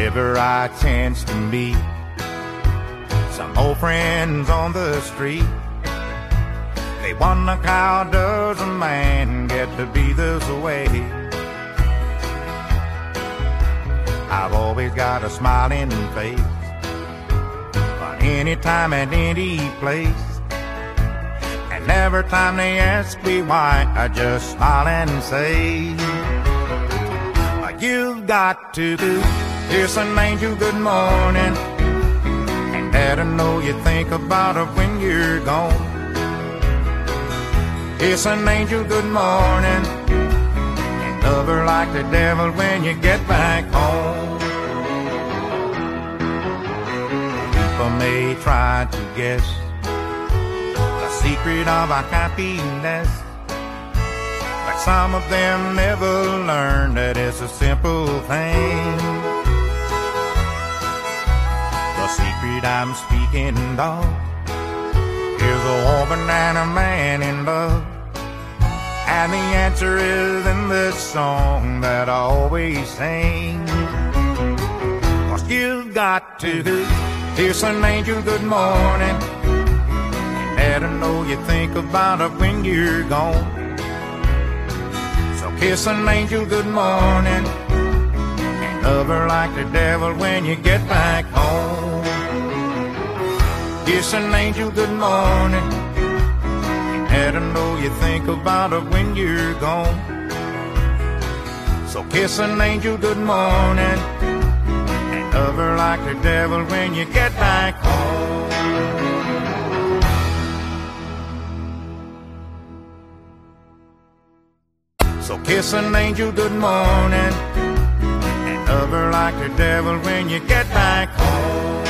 whenever I chance to meet some old friends on the street, they wonder how does a man get to be this way. I've always got a smiling face, but anytime and any place, and every time they ask me why, I just smile and say, you've got to kiss an angel good morning, and let her know you think about her when you're gone. Kiss an angel good morning, and love her like the devil when you get back home. People may try to guess the secret of our happiness, but some of them never learn that it's a simple thing. The secret I'm speaking of is a woman and a man in love, and the answer is in this song that I always sing. 'Cause you've got to kiss an angel good morning, and let her know you think about her when you're gone. So kiss an angel good morning, and love her like the devil when you get back home. Kiss an angel good morning, and let her know you think about her when you're gone. So kiss an angel good morning, and love her like the devil when you get back home. So kiss an angel good morning, and love her like the devil when you get back home.